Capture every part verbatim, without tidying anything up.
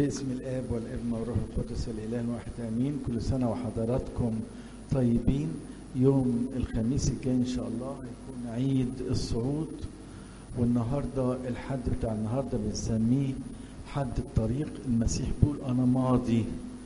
باسم الآب والابن والروح القدس الإله الواحد آمين. كل سنة وحضراتكم طيبين. يوم الخميس الجاي إن شاء الله هيكون عيد الصعود، والنهاردة الحد بتاع النهاردة بنسميه حد الطريق. المسيح بيقول أنا ماضي،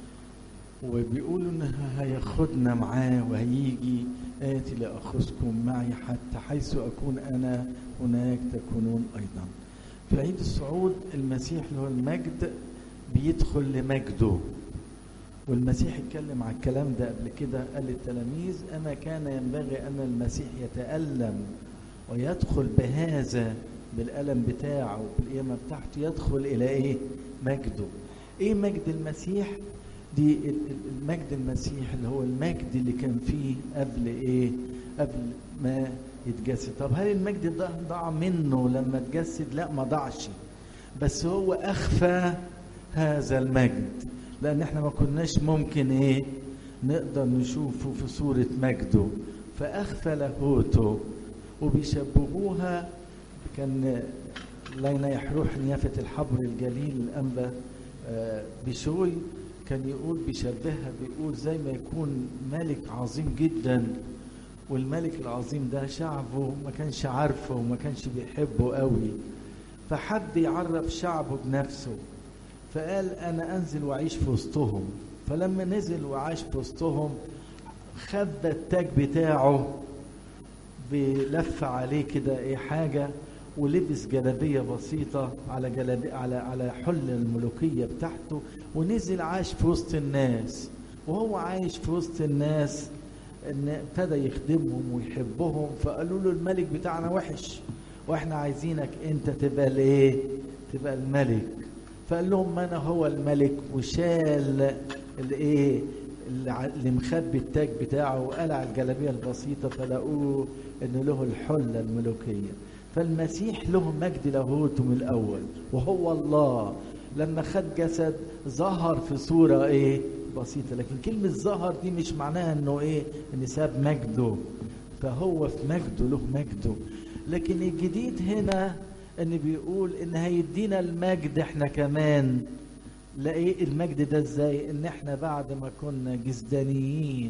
وبيقول إن هياخدنا معاه وهيجي آتي لأخذكم معي حتى حيث أكون أنا هناك تكونون أيضا. في عيد الصعود المسيح له المجد بيدخل لمجده، والمسيح اتكلم على الكلام ده قبل كده. قال للتلاميذ أما كان ينبغي أن المسيح يتألم ويدخل بهذا بالألم بتاعه بالقيامة بتاعته يدخل إلى إيه؟ مجده. إيه مجد المسيح؟ دي المجد المسيح اللي هو المجد اللي كان فيه قبل إيه؟ قبل ما يتجسد. طب هل المجد ده ضاع منه لما اتجسد؟ لا، ما ضاعش، بس هو أخفى هذا المجد، لأن احنا ما كناش ممكن إيه نقدر نشوفه في صورة مجده، فأخفى لاهوته. وبيشبهوها، كان لينا يحروح نيافة الحبر الجليل الأنبا بشوي كان يقول بيشبهها، بيقول زي ما يكون ملك عظيم جدا، والملك العظيم ده شعبه ما كانش عارفه وما كانش بيحبه قوي، فحب يعرف شعبه بنفسه، فقال أنا أنزل وأعيش في وسطهم. فلما نزل وعاش في وسطهم خد التاج بتاعه بلف عليه كده ايه حاجة، ولبس جلابية بسيطة على جلابية على على حل الملوكية بتاعته، ونزل عاش في وسط الناس. وهو عايش في وسط الناس ان ابتدى يخدمهم ويحبهم، فقالوا له الملك بتاعنا وحش واحنا عايزينك انت تبقى الايه؟ تبقى الملك. فقال لهم ما انا هو الملك، وشال الايه اللي مخبي التاج بتاعه وقلع الجلابيه البسيطه، فلقوه انه له الحله الملوكيه. فالمسيح له مجد لاهوته من الاول، وهو الله لما خد جسد ظهر في صوره ايه بسيطه، لكن كلمه ظهر دي مش معناها انه ايه ان ساب مجده، فهو في مجده له مجده. لكن الجديد هنا ان بيقول ان هيدينا المجد احنا كمان. لا، ايه المجد ده ازاي؟ ان احنا بعد ما كنا جسدانيين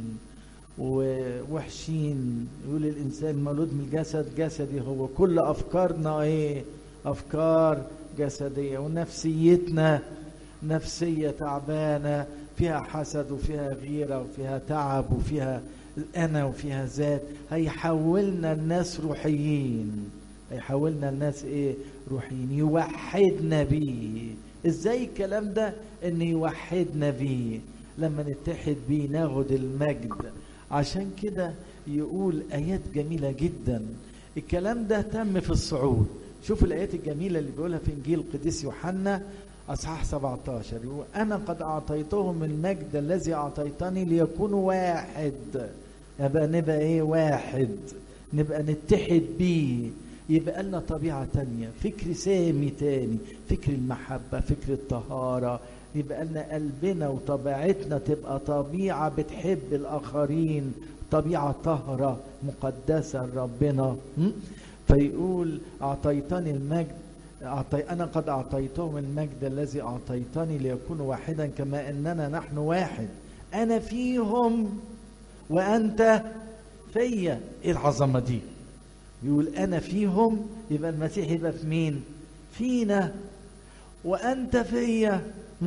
ووحشين، يقول الانسان مولود من الجسد جسدي، هو كل افكارنا ايه؟ افكار جسديه، ونفسيتنا نفسيه تعبانه فيها حسد وفيها غيره وفيها تعب وفيها انا وفيها ذات. هيحولنا الناس روحيين، هيحولنا الناس ايه؟ روحيين، يوحدنا بيه. ازاي الكلام ده؟ ان يوحدنا بيه، لما نتحد بيه ناخد المجد. عشان كده يقول ايات جميلة جدا. الكلام ده تم في الصعود. شوف الايات الجميلة اللي بيقولها في انجيل القديس يوحنا اصحاح سبعة عشر، يقول انا قد اعطيتهم المجد الذي اعطيتني ليكونوا واحد. يبقى نبقى ايه؟ واحد، نبقى نتحد بيه، يبقى لنا طبيعة تانية، فكر سامي تاني، فكر المحبة، فكر الطهارة. يبقى لنا قلبنا وطبيعتنا تبقى طبيعة بتحب الآخرين، طبيعة طهرة مقدسة لربنا. فيقول أعطيتني المجد، أعطي أنا قد أعطيتهم المجد الذي أعطيتني ليكونوا واحدا كما أننا نحن واحد، أنا فيهم وأنت فيا. إيه العظمة دي؟ يقول أنا فيهم، يبقى المسيح يبقى في مين؟ فينا، وأنت فيا.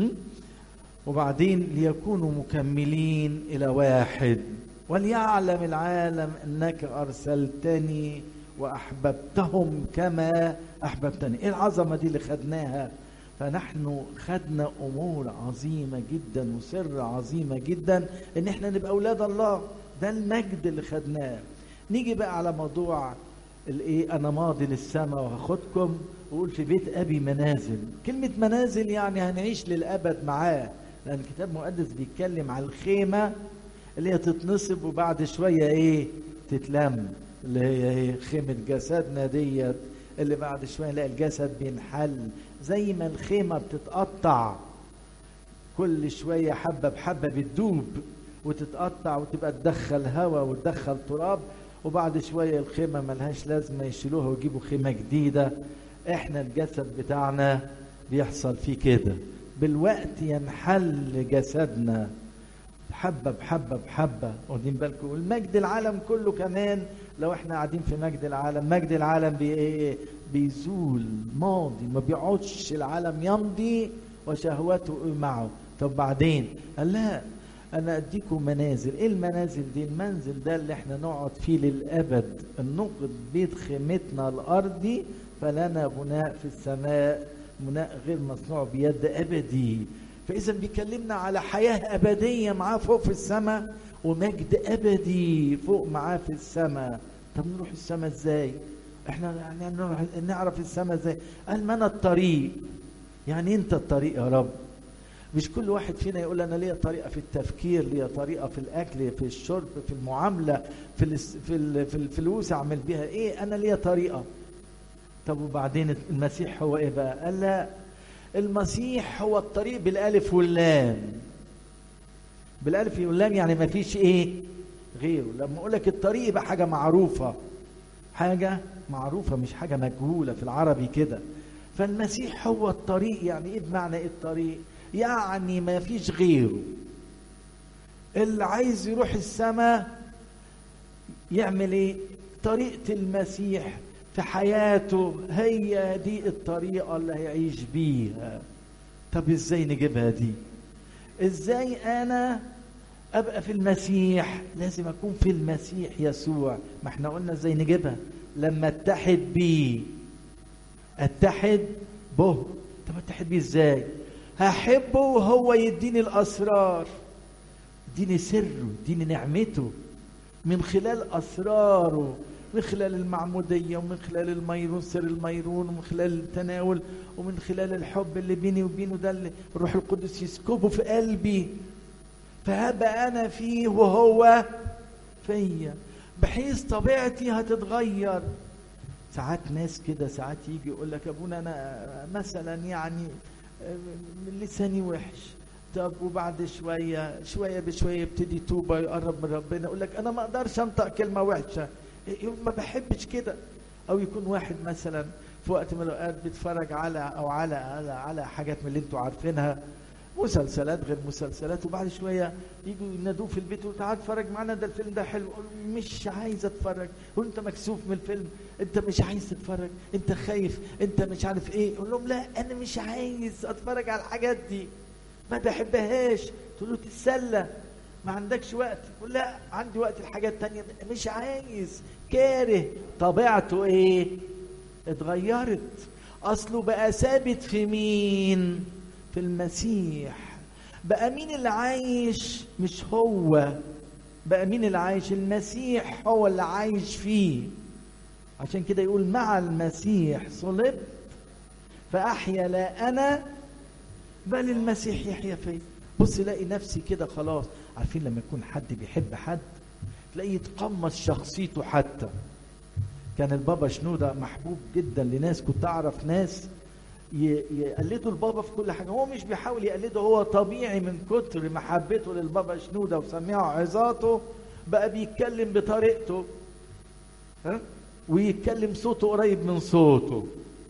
وبعدين ليكونوا مكملين إلى واحد، وليعلم العالم أنك أرسلتني وأحببتهم كما أحببتني. إيه العظمة دي اللي خدناها؟ فنحن خدنا أمور عظيمة جدا وسر عظيمة جدا إن إحنا نبقى أولاد الله. ده المجد اللي خدناه. نيجي بقى على موضوع الايه، انا ماضي للسماء وهاخدكم، وقول في بيت ابي منازل. كلمه منازل يعني هنعيش للابد معاه، لان الكتاب المقدس بيتكلم على الخيمه اللي هي تتنصب وبعد شويه ايه تتلم، اللي هي ايه خيمه جسدنا ديت، اللي بعد شويه نلاقي الجسد بينحل. زي ما الخيمه بتتقطع كل شويه حبه بحبه بتدوب وتتقطع وتبقى تدخل هواء وتدخل تراب، وبعد شوية الخيمة ملهاش لازمة يشيلوها ويجيبوا خيمة جديدة. احنا الجسد بتاعنا بيحصل فيه كده، بالوقت ينحل جسدنا حبة بحبة بحبة، واخدين بالكم؟ والمجد العالم كله كمان لو احنا قاعدين في مجد العالم، مجد العالم بي بيزول ماضي، ما بيقعدش العالم يمضي وشهوته معه. طب بعدين قال لا انا اديكم منازل. ايه المنازل دي؟ المنزل ده اللي احنا نقعد فيه للابد، النقد بيت خيمتنا الارضي فلنا بناء في السماء، بناء غير مصنوع بيد ابدي. فاذا بيكلمنا على حياه ابديه معاه فوق في السماء، ومجد ابدي فوق معاه في السماء. طب نروح السماء ازاي؟ احنا يعني نروح نعرف السماء ازاي؟ قال ما انا الطريق. يعني انت الطريق يا رب. مش كل واحد فينا يقول انا ليا طريقه في التفكير، ليا طريقه في الاكل، في الشرب، في المعامله، في الاس... في ال... في الفلوس اعمل بيها ايه، انا ليا طريقه. طب وبعدين المسيح هو ايه بقى؟ قال لا، المسيح هو الطريق بالالف واللام. بالالف واللام يعني ما فيش ايه غيره. لما اقول لك الطريق يبقى حاجه معروفه، حاجه معروفه مش حاجه مجهوله في العربي كده. فالمسيح هو الطريق. يعني ايه بمعنى ايه الطريق؟ يعني ما فيش غيره. اللي عايز يروح السماء يعمل ايه؟ طريقة المسيح في حياته هي دي الطريقة اللي هيعيش بيها. طب ازاي نجيبها دي؟ ازاي انا ابقى في المسيح؟ لازم اكون في المسيح يسوع. ما احنا قلنا ازاي نجيبها؟ لما اتحد بيه، اتحد به. طب اتحد بيه ازاي؟ هحبه وهو يديني الاسرار، يديني سره، يديني نعمته من خلال اسراره، من خلال المعموديه، ومن خلال الميرون، سر الميرون، ومن خلال التناول، ومن خلال الحب اللي بيني وبينه ده اللي الروح القدس يسكبه في قلبي. فهبقى انا فيه وهو فيا، بحيث طبيعتي هتتغير. ساعات ناس كده ساعات يجي يقول لك ابونا انا مثلا يعني لساني وحش. طب وبعد شويه شويه بشويه يبتدي توبه يقرب من ربنا، يقول لك انا ما اقدرش انطق كلمه وحشه، ما بحبش كده. او يكون واحد مثلا في وقت من الاوقات بيتفرج على او على على على حاجات من اللي انتوا عارفينها، مسلسلات غير مسلسلات، وبعد شويه يجوا ينادوه في البيت يقولوا تعال اتفرج معانا ده الفيلم ده حلو. يقول مش عايز اتفرج. يقول انت مكسوف من الفيلم، انت مش عايز تتفرج، انت خايف، انت مش عارف ايه. يقول لهم لا انا مش عايز اتفرج على الحاجات دي، ما بحبهاش. تقول له تتسلى، ما عندكش وقت. يقول لا عندي وقت الحاجات التانية، مش عايز، كاره. طبيعته ايه؟ اتغيرت. اصله بقى ثابت في مين؟ في المسيح. بقى مين اللي عايش؟ مش هو. بقى مين اللي عايش؟ المسيح هو اللي عايش فيه. عشان كده يقول مع المسيح صلبت فأحيا لا أنا بل المسيح يحيا فيه. بص لاقي نفسي كده خلاص. عارفين لما يكون حد بيحب حد تلاقيه يتقمص شخصيته. حتى كان البابا شنودة محبوب جدا لناس، كنت أعرف ناس يقلدوا البابا في كل حاجة. هو مش بيحاول يقلده، هو طبيعي من كتر محبته للبابا شنودة وسمعه عظاته بقى بيتكلم بطريقته، ها؟ ويتكلم صوته قريب من صوته.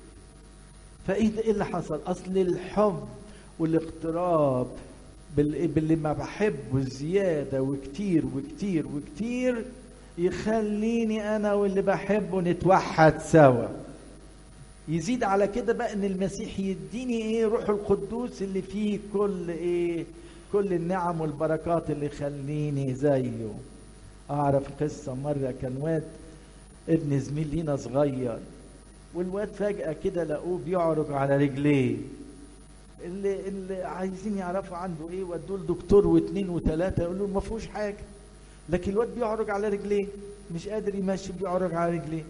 فايه ده؟ ايه اللي حصل؟ اصل الحب والاقتراب باللي ما بحبه زيادة وكتير وكتير وكتير يخليني انا واللي بحبه نتوحد سوا. يزيد على كده بقى ان المسيح يديني ايه؟ روح القدوس اللي فيه كل ايه؟ كل النعم والبركات اللي يخليني زيه. اعرف قصة مرة كان واد ابن زميل لينا صغير، والواد فجأة كده لقوه بيعرج على رجليه. اللي, اللي عايزين يعرفوا عنده ايه ودوه لدكتور واثنين وثلاثة يقولوا ما فيهوش حاجة، لكن الواد بيعرج على رجليه، مش قادر يمشي، بيعرج على رجليه.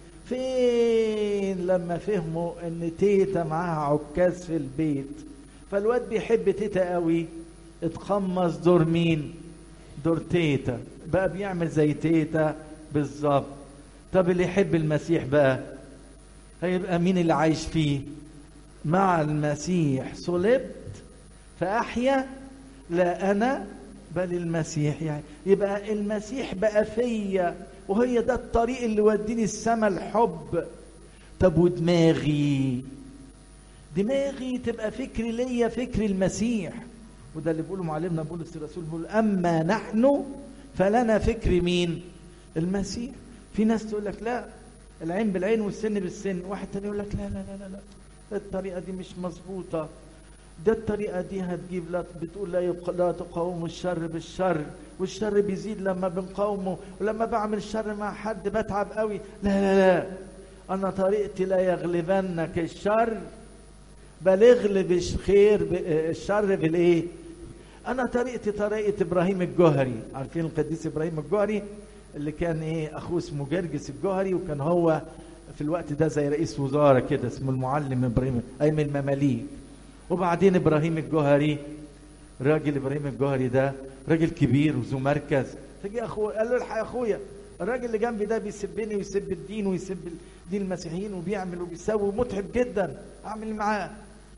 فين لما فهموا ان تيتا معاها عكاز في البيت، فالواد بيحب تيتا قوي، اتقمص دور مين؟ دور تيتا، بقى بيعمل زي تيتا بالظبط. طب اللي يحب المسيح بقى هيبقى مين اللي عايش فيه؟ مع المسيح صلبت فأحيا لا أنا بل المسيح. يعني يبقى المسيح بقى فيا، وهي ده الطريق اللي وديني السما، الحب. طب ودماغي دماغي تبقى فكري ليا فكر المسيح. وده اللي بيقوله معلمنا بولس الرسول، بيقول اما نحن فلنا فكر مين؟ المسيح. في ناس تقول لك لا العين بالعين والسن بالسن، واحد تاني يقول لك لا لا لا لا لا الطريقه دي مش مظبوطه، ده الطريقه دي هتجيب، لا بتقول لا يق... لا تقاوموا الشر بالشر، والشر بيزيد لما بنقاومه، ولما بعمل الشر مع حد بتعب قوي. لا لا لا انا طريقتي لا يغلبنك الشر بل اغلب الخير ب... الشر بالايه؟ انا طريقتي طريقه ابراهيم الجوهري. عارفين القديس ابراهيم الجوهري اللي كان ايه اخوه اسمه جرجس الجوهري، وكان هو في الوقت ده زي رئيس وزاره كده اسمه المعلم ابراهيم ايام المماليك. وبعدين ابراهيم الجوهري، راجل ابراهيم الجوهري ده راجل كبير وذو مركز، فجي اخوه قال له الحق يا اخويا الراجل اللي جنبي ده بيسبني ويسب الدين ويسب دين المسيحيين وبيعمل وبيسوي ومتعب جدا، اعمل معاه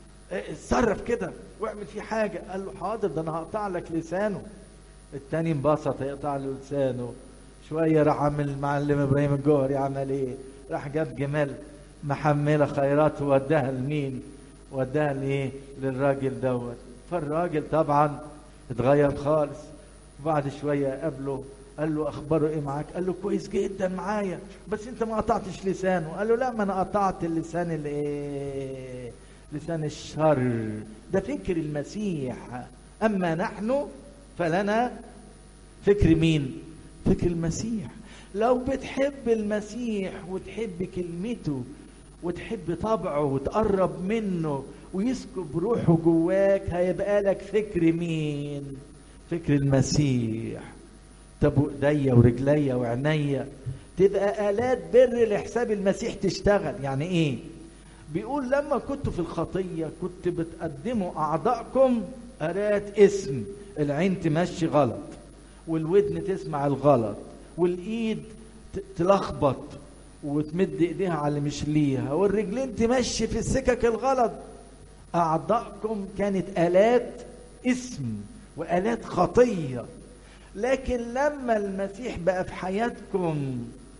اتصرف كده واعمل فيه حاجه. قال له حاضر ده انا هقطع لك لسانه. التاني انبسط هيقطع له لسانه شويه، راح عامل المعلم ابراهيم الجوهري عمل ايه؟ راح جاب جمال محمله خيرات ووداها لمين؟ وداها لايه؟ للراجل دوت. فالراجل طبعا اتغير خالص. وبعد شويه قابله قال له اخباره ايه معاك؟ قال له كويس جدا معايا، بس انت ما قطعتش لسانه. قال له لا ما انا قطعت اللسان الايه؟ لسان الشر. ده فكر المسيح. اما نحن فلنا فكر مين؟ فكر المسيح. لو بتحب المسيح وتحب كلمته وتحب طبعه وتقرب منه ويسكب روحه جواك، هيبقى لك فكر مين؟ فكر المسيح. طب ايديا ورجليا وعينيا تبقى آلات بر لحساب المسيح تشتغل. يعني ايه؟ بيقول لما كنتوا في الخطية كنت بتقدموا أعضائكم آلات اسم، العين تمشي غلط والودن تسمع الغلط والإيد تلخبط وتمد ايديها على اللي مش ليها والرجلين تمشي في السكك الغلط. أعضائكم كانت آلات اسم وآلات خطية. لكن لما المسيح بقى في حياتكم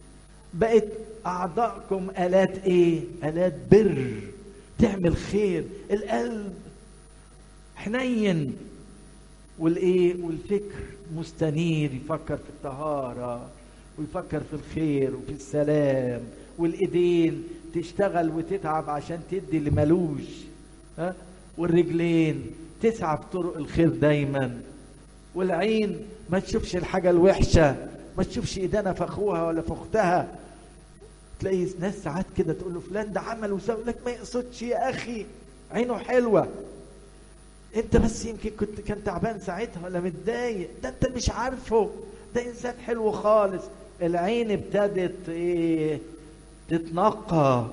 بقت أعضائكم آلات إيه؟ آلات بر تعمل خير. القلب حنين والإيه؟ والفكر مستنير، يفكر في الطهارة ويفكر في الخير وفي السلام. والإيدين تشتغل وتتعب عشان تدي اللي ملوش، ها؟ والرجلين تسعى في طرق الخير دايما. والعين ما تشوفش الحاجة الوحشة، ما تشوفش ايدينا في اخوها ولا في اختها. تلاقي ناس ساعات كده تقول له فلان ده عمل وسوى، لك ما يقصدش يا اخي، عينه حلوة، انت بس يمكن كنت كان تعبان ساعتها ولا متضايق، ده انت مش عارفه، ده انسان حلو خالص. العين ابتدت ايه؟ تتنقى.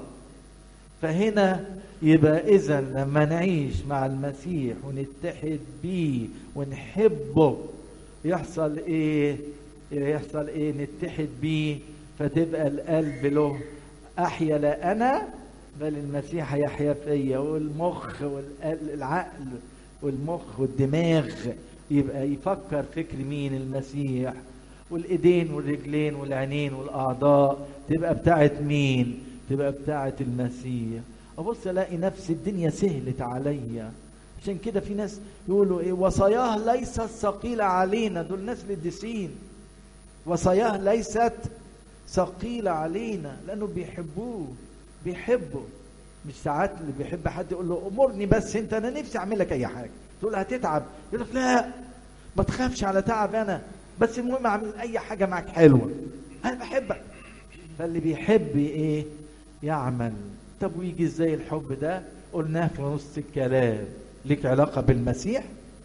فهنا يبقى اذا لما نعيش مع المسيح ونتحد بيه ونحبه يحصل ايه؟ يحصل ايه؟ نتحد بيه فتبقى القلب له احيا لا انا بل المسيح يحيا فيا، والمخ والعقل والمخ والدماغ يبقى يفكر فكر مين؟ المسيح. والايدين والرجلين والعينين والاعضاء تبقى بتاعت مين؟ تبقى بتاعت المسيح. ابص الاقي نفس الدنيا سهلت عليا. عشان كده في ناس يقولوا ايه؟ وصاياه ليست ثقيله علينا. دول ناس القديسين وصاياه ليست ثقيله علينا لانه بيحبوه، بيحبوا. مش ساعات اللي بيحب حد يقول له امرني بس انت، انا نفسي اعمل لك اي حاجه، تقول له هتتعب، يقول لك لا ما تخافش على تعب انا، بس المهم اعمل اي حاجه معاك حلوه، انا بحبك. فاللي بيحب ايه؟ يعمل. طب ويجي ازاي الحب ده؟ قلناه في نص الكلام. ليك علاقه بالمسيح،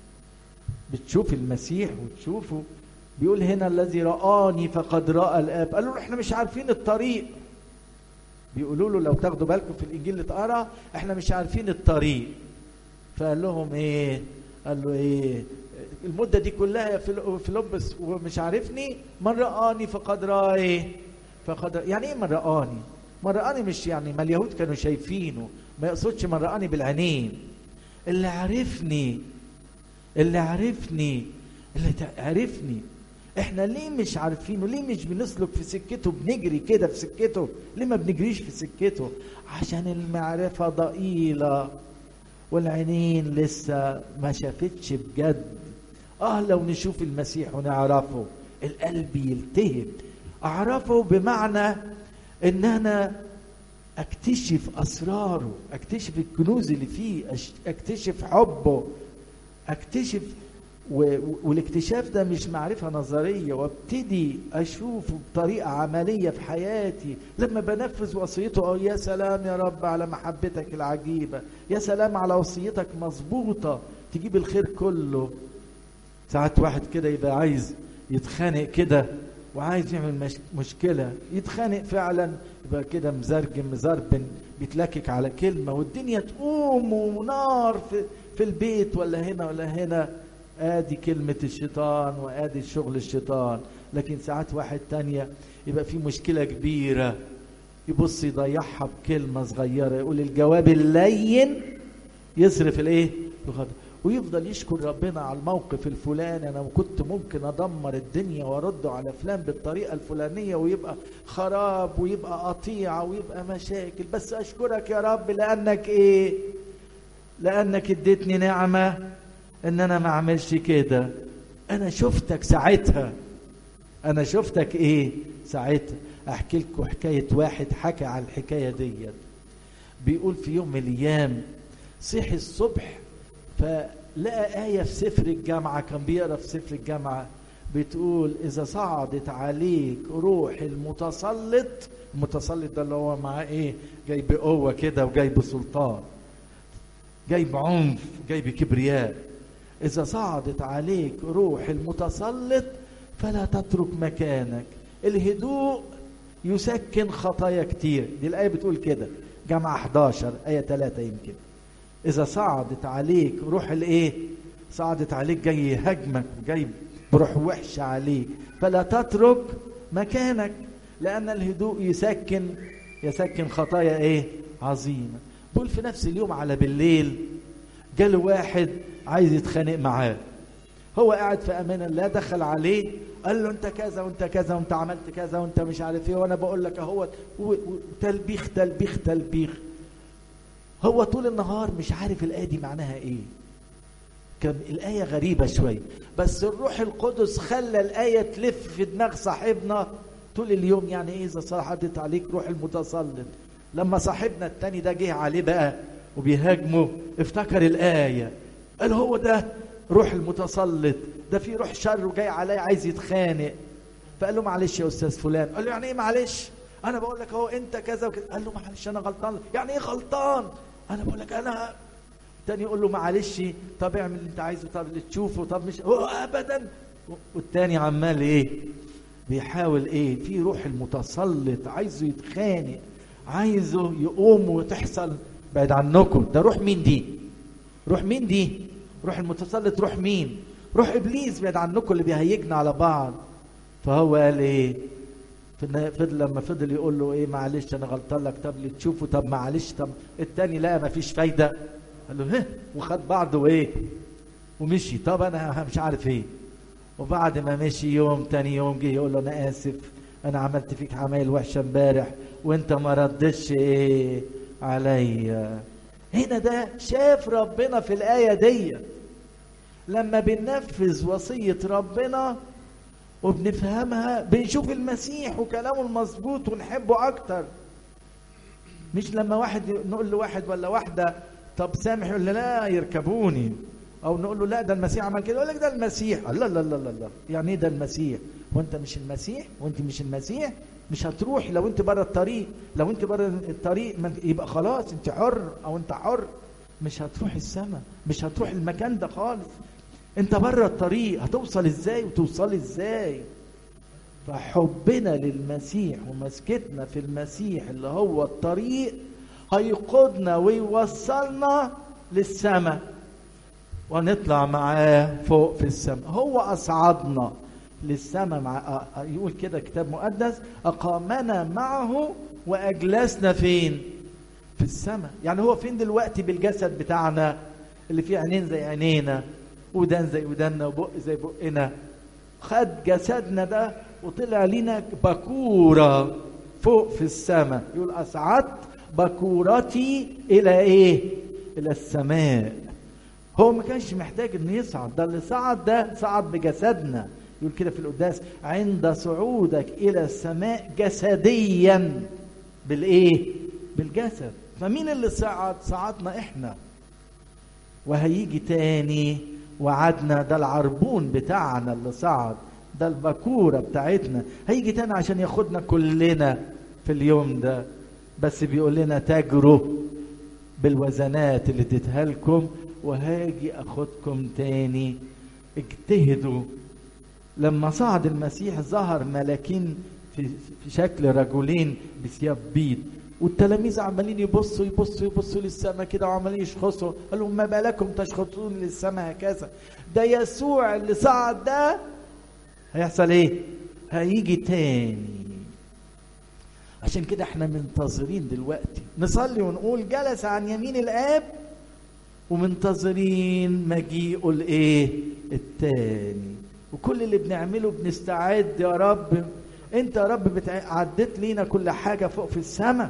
بتشوف المسيح وتشوفه. بيقول هنا الذي رآني فقد رأى الآب. قالوا له احنا مش عارفين الطريق. بيقولوا له لو تاخدوا بالكم في الانجيل اللي اتقرا احنا مش عارفين الطريق. فقال لهم ايه؟ قال له ايه؟ المده دي كلها يا فيلبس ومش عارفني؟ من رآني فقد رأى ايه؟ فقد رأى. يعني ايه من رآني؟ من رآني مش يعني ما اليهود كانوا شايفينه، ما يقصدش من رآني بالعينين. اللي عرفني، اللي عرفني، اللي عرفني. احنا ليه مش عارفينه؟ ليه مش بنسلك في سكته؟ بنجري كده في سكته، ليه ما بنجريش في سكته؟ عشان المعرفة ضئيلة والعينين لسه ما شافتش بجد. اه لو نشوف المسيح ونعرفه القلب يلتهب. اعرفه بمعنى ان انا اكتشف اسراره، اكتشف الكنوز اللي فيه، اكتشف حبه، اكتشف و... والاكتشاف ده مش معرفة نظرية، وابتدي اشوفه بطريقة عملية في حياتي لما بنفذ وصيته. أو يا سلام يا رب على محبتك العجيبة، يا سلام على وصيتك مظبوطة تجيب الخير كله. ساعات واحد كده يبقى عايز يتخانق كده وعايز يعمل مش... مشكلة، يتخانق فعلا، يبقى كده مزرجم مزربن بيتلكك على كلمة والدنيا تقوم ونار في, في البيت ولا هنا ولا هنا. ادي كلمة الشيطان وادي شغل الشيطان. لكن ساعات واحد تانية يبقى في مشكلة كبيرة يبص يضيعها بكلمة صغيرة، يقول الجواب اللين يصرف الايه الغضب، ويفضل يشكر ربنا على الموقف الفلاني. انا كنت ممكن ادمر الدنيا وارد على فلان بالطريقة الفلانية ويبقى خراب ويبقى قطيعة ويبقى مشاكل، بس اشكرك يا رب لانك ايه لانك اديتني نعمة ان انا ما اعملش كده. انا شفتك ساعتها، انا شفتك ايه ساعتها. احكي لكم حكاية واحد حكى على الحكاية ديت. بيقول في يوم من الايام صحي الصبح فلقى آية في سفر الجامعة، كان بيقرأ في سفر الجامعة بتقول إذا صعدت عليك روح المتسلط. المتسلط ده اللي هو معاه ايه، جاي بقوة كده وجاي بسلطان، جاي بعنف، جاي بكبرياء. إذا صعدت عليك روح المتسلط فلا تترك مكانك، الهدوء يسكن خطايا كتير. دي الآية بتقول كده، جامعة احداشر آية ثلاثة يمكن. إذا صعدت عليك روح الإيه؟ صعدت عليك جاي يهاجمك، جاي بروح وحش عليك، فلا تترك مكانك، لأن الهدوء يسكن يسكن خطايا إيه؟ عظيمة. بقول في نفس اليوم على بالليل جاله واحد عايز يتخانق معاه. هو قاعد في امان الله، دخل عليه قال له انت كذا وانت كذا وانت عملت كذا وانت مش عارف ايه وانا بقول لك اهو، تلبيخ تلبيخ تلبيخ. هو طول النهار مش عارف الايه دي معناها ايه. كان الايه غريبه شويه، بس الروح القدس خلى الايه تلف في دماغ صاحبنا طول اليوم. يعني ايه اذا صعدت عليك روح المتسلط؟ لما صاحبنا التاني ده جه عليه بقى وبيهاجمه افتكر الايه، قال هو ده روح المتسلط، ده في روح شر وجاي عليه عايز يتخانق. فقال له معلش يا استاذ فلان. قال له يعني ايه معلش؟ انا بقول لك اهو انت كذا وكذا. قال له معلش انا غلطان. يعني ايه غلطان؟ انا بقول لك انا. التاني يقول له معلش، طب اعمل اللي انت عايزه، طب اللي تشوفه، طب مش هو ابدا. والتاني عمال ايه بيحاول ايه، في روح المتسلط عايزه يتخانق، عايزه يقوم وتحصل. بعد عنكم، ده روح مين دي؟ روح مين دي؟ روح المتسلط. روح مين؟ روح ابليس. بعد عنكم اللي بيهيجنا على بعض. فهو قال ايه؟ فضل لما فضل يقول له ايه معلش انا غلطان لك، طب اللي تشوفه، طب معلش، طب التاني لا ما فيش فايده. قال له ها، وخد بعضه وايه ومشي. طب انا مش عارف ايه. وبعد ما مشي يوم تاني يوم جه يقول له انا اسف، انا عملت فيك عمايل وحشه امبارح وانت ما ردتش ايه عليا. هنا ده شاف ربنا في الآية دي. لما بننفذ وصية ربنا وبنفهمها بنشوف المسيح وكلامه المظبوط ونحبه أكتر. مش لما واحد نقول له واحد ولا واحدة طب سامح ولا لا يركبوني، أو نقول له لا ده المسيح عمل كده، يقول لك ده المسيح. لا لا لا لا لا، يعني ايه ده المسيح؟ وانت مش المسيح؟ وانت مش المسيح مش هتروح. لو انت بره الطريق، لو انت بره الطريق يبقى خلاص انت حر او انت حر، مش هتروح السماء، مش هتروح المكان ده خالص. انت بره الطريق، هتوصل ازاي وتوصل ازاي؟ فحبنا للمسيح ومسكتنا في المسيح اللي هو الطريق هيقودنا ويوصلنا للسماء ونطلع معاه فوق في السماء. هو أصعدنا للسماء مع، يقول كده كتاب مقدس، أقامنا معه وأجلسنا فين؟ في السماء. يعني هو فين دلوقتي بالجسد بتاعنا اللي فيه عينين زي عينينا ودان زي وداننا وبق زي بقنا؟ خد جسدنا ده وطلع لنا بكورة فوق في السماء. يقول أصعدت بكورتي إلى إيه؟ الى السماء. هو ما كانش محتاج انه يصعد، ده اللي صعد ده صعد بجسدنا. يقول كده في القداس: عند صعودك الى السماء جسديا بالايه؟ بالجسد. فمين اللي صعد؟ صعدنا احنا. وهيجي تاني وعدنا، ده العربون بتاعنا اللي صعد، ده البكورة بتاعتنا، هيجي تاني عشان ياخدنا كلنا في اليوم ده. بس بيقول لنا تجروا بالوزنات اللي اديتها لكم وهاجي اخدكم تاني، اجتهدوا. لما صعد المسيح ظهر ملاكين في في شكل رجلين بثياب بيض، والتلاميذ عمالين يبصوا يبصوا يبصوا للسماء كده وعمالين يشخصوا. قال لهم: ما بالكم تشخصون للسماء هكذا؟ ده يسوع اللي صعد ده هيحصل ايه؟ هيجي تاني. عشان كده احنا منتظرين دلوقتي نصلي ونقول جلس عن يمين الآب، ومنتظرين مجيئه الايه؟ التاني. وكل اللي بنعمله بنستعد. يا رب انت يا رب بتع... عديت لينا كل حاجة فوق في السماء،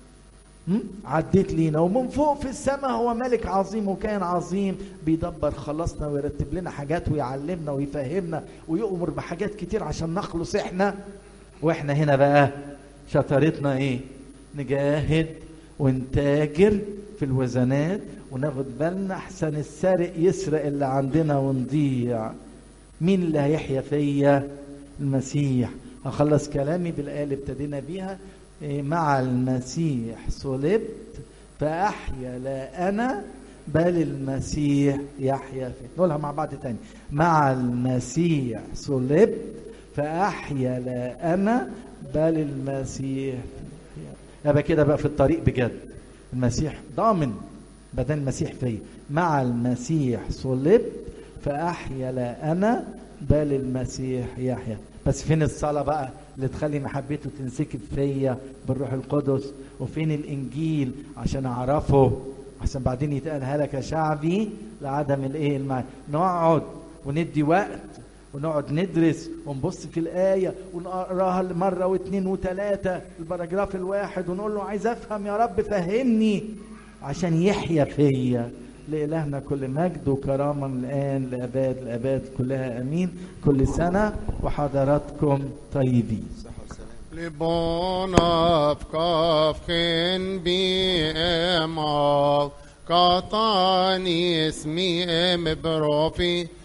عديت لينا، ومن فوق في السماء هو ملك عظيم وكائن عظيم بيدبر خلصنا ويرتب لنا حاجات ويعلمنا ويفهمنا ويؤمر بحاجات كتير عشان نخلص احنا. واحنا هنا بقى شطارتنا ايه؟ نجاهد ونتاجر في الوزنات وناخد بالنا احسن السارق يسرق اللي عندنا ونضيع. مين اللي هيحيا فيا؟ المسيح. هخلص كلامي بالآية اللي ابتدينا بيها: مع المسيح صلبت فأحيا لا أنا بل المسيح يحيا فيه. نقولها مع بعض تاني: مع المسيح صلبت فأحيا لا أنا بل المسيح. يبقى كده بقى في الطريق بجد، المسيح ضامن بدل المسيح فيا. مع المسيح صلبت فأحيا لا أنا بل المسيح يحيا. بس فين الصلاة بقى اللي تخلي محبته تنسكب فيا بالروح القدس؟ وفين الإنجيل عشان أعرفه؟ عشان بعدين يتقالها لك يا شعبي لعدم الإيه المعنى. نقعد وندي وقت ونقعد ندرس ونبص في الآية ونقراها مرة واثنين وثلاثة البراجراف الواحد ونقول له: عايز أفهم يا رب فهمني، عشان يحيا فيا. لإلهنا كل مجد وكرامة من الآن لأباد الأباد كلها أمين. كل سنة وحضراتكم طيبين. لبونا بكافخن بي امال قطعني اسمي ام بروفي